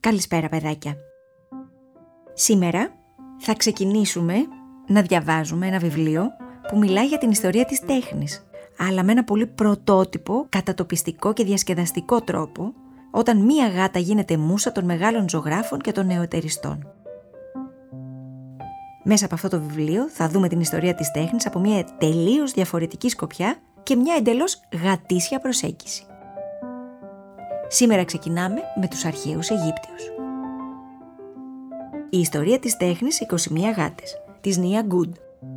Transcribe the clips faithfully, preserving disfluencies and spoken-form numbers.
Καλησπέρα παιδάκια. Σήμερα θα ξεκινήσουμε να διαβάζουμε ένα βιβλίο που μιλάει για την ιστορία της τέχνης, αλλά με ένα πολύ πρωτότυπο, κατατοπιστικό και διασκεδαστικό τρόπο, όταν μία γάτα γίνεται μούσα των μεγάλων ζωγράφων και των νεοτεριστών. Μέσα από αυτό το βιβλίο θα δούμε την ιστορία της τέχνης από μια τελείως διαφορετική σκοπιά και μια εντελώς γατήσια προσέγγιση. Σήμερα ξεκινάμε με τους αρχαίους Αιγύπτιους. Η ιστορία της τέχνης είκοσι μία γάτες, της Nia Good.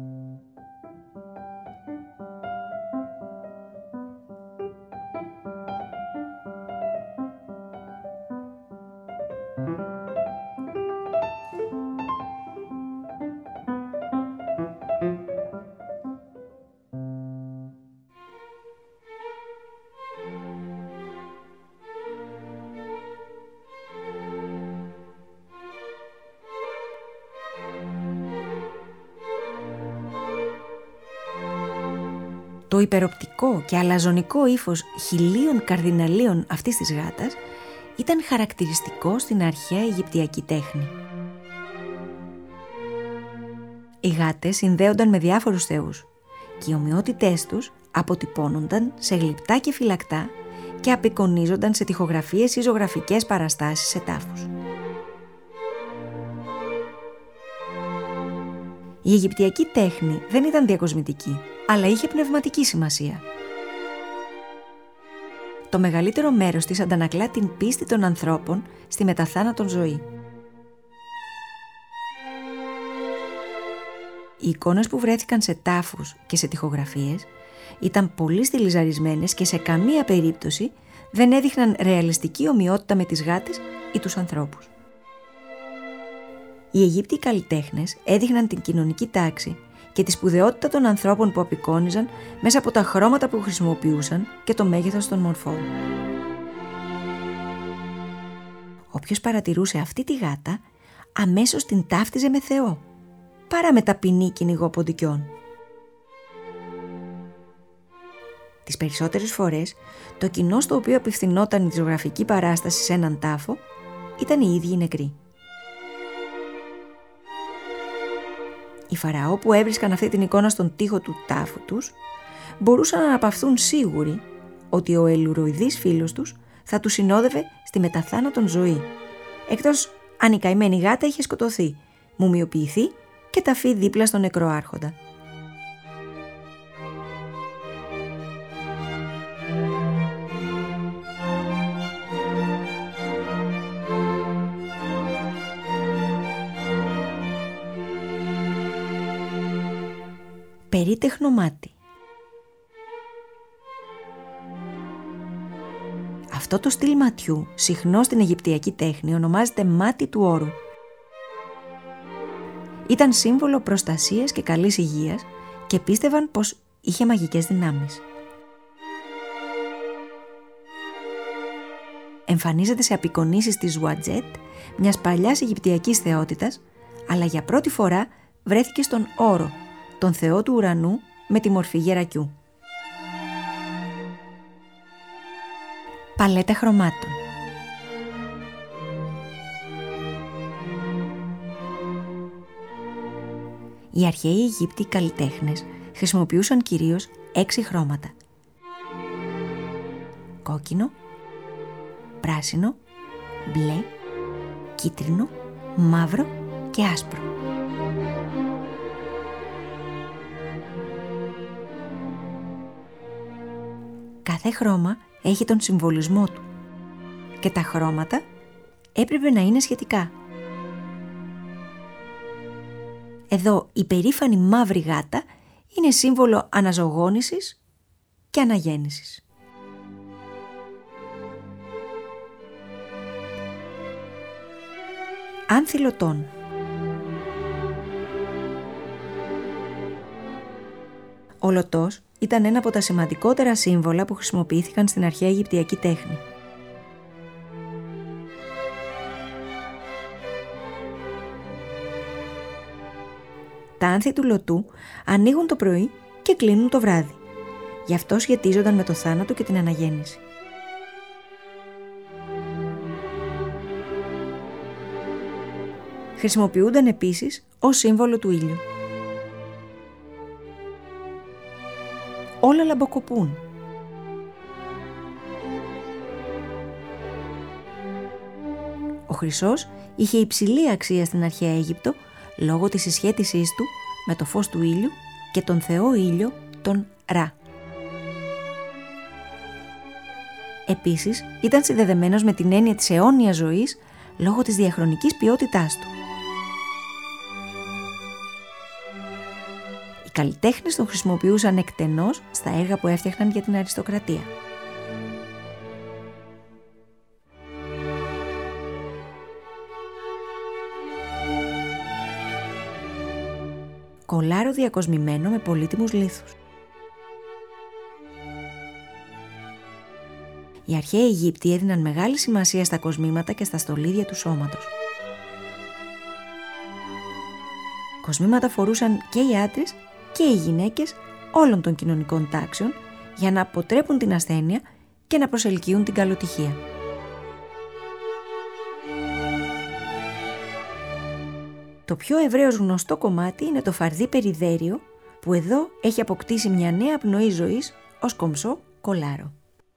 Το υπεροπτικό και αλαζονικό ύφος χιλίων καρδιναλίων αυτής της γάτας ήταν χαρακτηριστικό στην αρχαία Αιγυπτιακή τέχνη. Οι γάτες συνδέονταν με διάφορους θεούς και οι ομοιότητές τους αποτυπώνονταν σε γλυπτά και φυλακτά και απεικονίζονταν σε τοιχογραφίες ή ζωγραφικές παραστάσεις σε τάφους. Η Αιγυπτιακή τέχνη δεν ήταν διακοσμητική, αλλά είχε πνευματική σημασία. Το μεγαλύτερο μέρος της αντανακλά την πίστη των ανθρώπων στη μεταθάνατον ζωή. Οι εικόνες που βρέθηκαν σε τάφους και σε τοιχογραφίες ήταν πολύ στιλιζαρισμένες και σε καμία περίπτωση δεν έδειχναν ρεαλιστική ομοιότητα με τις γάτες ή τους ανθρώπους. Οι Αιγύπτιοι καλλιτέχνες έδειχναν την κοινωνική τάξη και τη σπουδαιότητα των ανθρώπων που απεικόνιζαν μέσα από τα χρώματα που χρησιμοποιούσαν και το μέγεθος των μορφών. Όποιος παρατηρούσε αυτή τη γάτα, αμέσως την ταύτιζε με Θεό, παρά με ταπεινή κυνηγό ποντικιών. Τις περισσότερες φορές, το κοινό στο οποίο απευθυνόταν η ζωγραφική παράσταση σε έναν τάφο ήταν οι ίδιοι νεκροί. Οι Φαραώ που έβρισκαν αυτή την εικόνα στον τοίχο του τάφου τους μπορούσαν να αναπαυθούν σίγουροι ότι ο ελουροειδής φίλος τους θα τους συνόδευε στη μεταθάνατον ζωή, εκτός αν η καημένη γάτα είχε σκοτωθεί, μουμιοποιηθεί και ταφεί δίπλα στον νεκρό άρχοντα. Περίτεχνο μάτι. Αυτό το στυλ ματιού, συχνό στην Αιγυπτιακή τέχνη, ονομάζεται μάτι του όρου. Ήταν σύμβολο προστασίας και καλής υγείας και πίστευαν πως είχε μαγικές δυνάμεις. Εμφανίζεται σε απεικονίσεις της Ζουατζέτ, μιας παλιάς Αιγυπτιακής θεότητας, αλλά για πρώτη φορά βρέθηκε στον Όρο, τον θεό του ουρανού με τη μορφή γερακιού. Παλέτα χρωμάτων. Οι αρχαίοι Αιγύπτιοι καλλιτέχνες χρησιμοποιούσαν κυρίως έξι χρώματα: κόκκινο, πράσινο, μπλε, κίτρινο, μαύρο και άσπρο. Κάθε χρώμα έχει τον συμβολισμό του και τα χρώματα έπρεπε να είναι σχετικά. Εδώ η περήφανη μαύρη γάτα είναι σύμβολο αναζωογόνησης και αναγέννησης. Άνθιλο-τόν. Ο λωτός ήταν ένα από τα σημαντικότερα σύμβολα που χρησιμοποιήθηκαν στην αρχαία Αιγυπτιακή τέχνη. Τα άνθη του λωτού ανοίγουν το πρωί και κλείνουν το βράδυ. Γι' αυτό σχετίζονταν με το θάνατο και την αναγέννηση. χρησιμοποιούνταν επίσης ως σύμβολο του ήλιου. Όλα λαμποκοπούν. Ο χρυσός είχε υψηλή αξία στην αρχαία Αίγυπτο λόγω της συσχέτισής του με το φως του ήλιου και τον θεό ήλιο, τον Ρα. Επίσης, ήταν συνδεδεμένος με την έννοια της αιώνιας ζωής λόγω της διαχρονικής ποιότητάς του. Οι καλλιτέχνες τον χρησιμοποιούσαν εκτενώς στα έργα που έφτιαχναν για την αριστοκρατία. Κολάρο διακοσμημένο με πολύτιμους λίθους. Οι αρχαίοι Αιγύπτιοι έδιναν μεγάλη σημασία στα κοσμήματα και στα στολίδια του σώματος. Κοσμήματα φορούσαν και οι άντρες και οι γυναίκες όλων των κοινωνικών τάξεων για να αποτρέπουν την ασθένεια και να προσελκύουν την καλοτυχία. Το πιο ευρέως γνωστό κομμάτι είναι το φαρδί περιδέριο, που εδώ έχει αποκτήσει μια νέα πνοή ζωής ως κομψό κολάρο.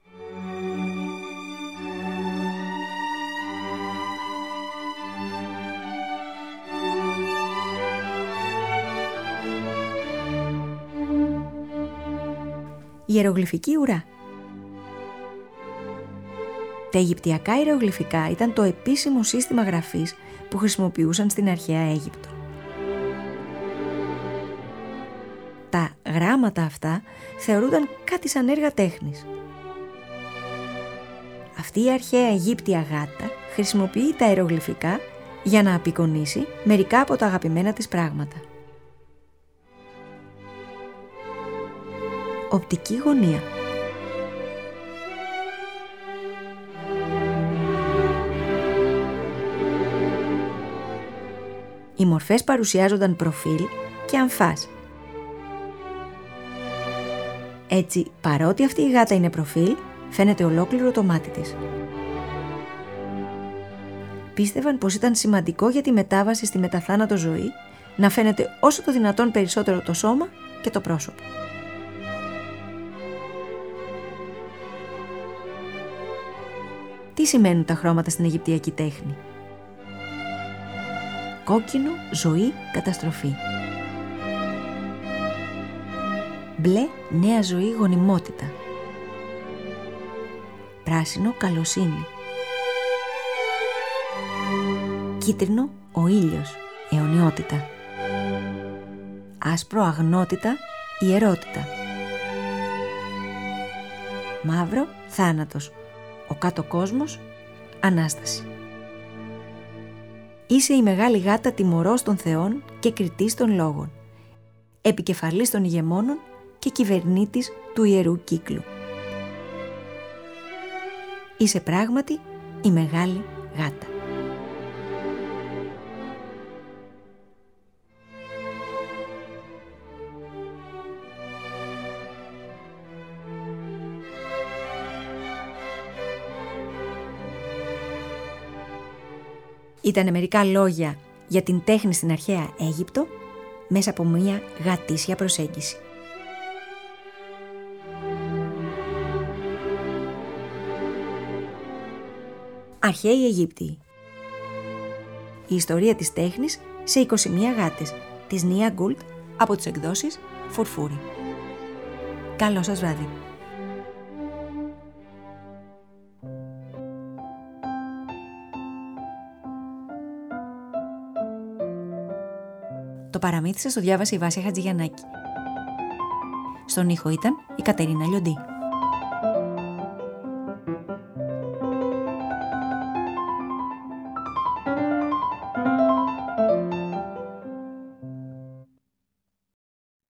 Ιερογλυφική ουρά. Τα Αιγυπτιακά ιερογλυφικά ήταν το επίσημο σύστημα γραφής που χρησιμοποιούσαν στην αρχαία Αίγυπτο. Τα γράμματα αυτά θεωρούνταν κάτι σαν έργα τέχνης. Αυτή η αρχαία Αιγύπτια γάτα χρησιμοποιεί τα ιερογλυφικά για να απεικονίσει μερικά από τα αγαπημένα της πράγματα. Οπτική γωνία. Οι μορφές παρουσιάζονταν προφίλ και αμφάς. Έτσι, παρότι αυτή η γάτα είναι προφίλ, φαίνεται ολόκληρο το μάτι της. Πίστευαν πως ήταν σημαντικό για τη μετάβαση στη μεταθάνατο ζωή να φαίνεται όσο το δυνατόν περισσότερο το σώμα και το πρόσωπο. Τι σημαίνουν τα χρώματα στην Αιγυπτιακή τέχνη? Κόκκινο, ζωή, καταστροφή. Μπλε, νέα ζωή, γονιμότητα. Πράσινο, καλοσύνη. Κίτρινο, ο ήλιος, αιωνιότητα. Άσπρο, αγνότητα, ιερότητα. Μαύρο, θάνατος. Ο κάτω κόσμος, Ανάσταση. Είσαι η μεγάλη γάτα τιμωρός των θεών και κριτής των λόγων, επικεφαλής των ηγεμόνων και κυβερνήτης του ιερού κύκλου. Είσαι πράγματι η μεγάλη γάτα. Ήτανε μερικά λόγια για την τέχνη στην αρχαία Αίγυπτο μέσα από μια γατήσια προσέγγιση. Αρχαίοι Αιγύπτιοι. Η ιστορία της τέχνης σε είκοσι μία γάτες της Νία Γκούλτ από τις εκδόσεις Φουρφούρη. Καλό σας βράδυ. Το παραμύθι σας το διάβασε η Βάσια Χατζηγιαννάκη. Στον ήχο ήταν η Κατερίνα Λιοντή.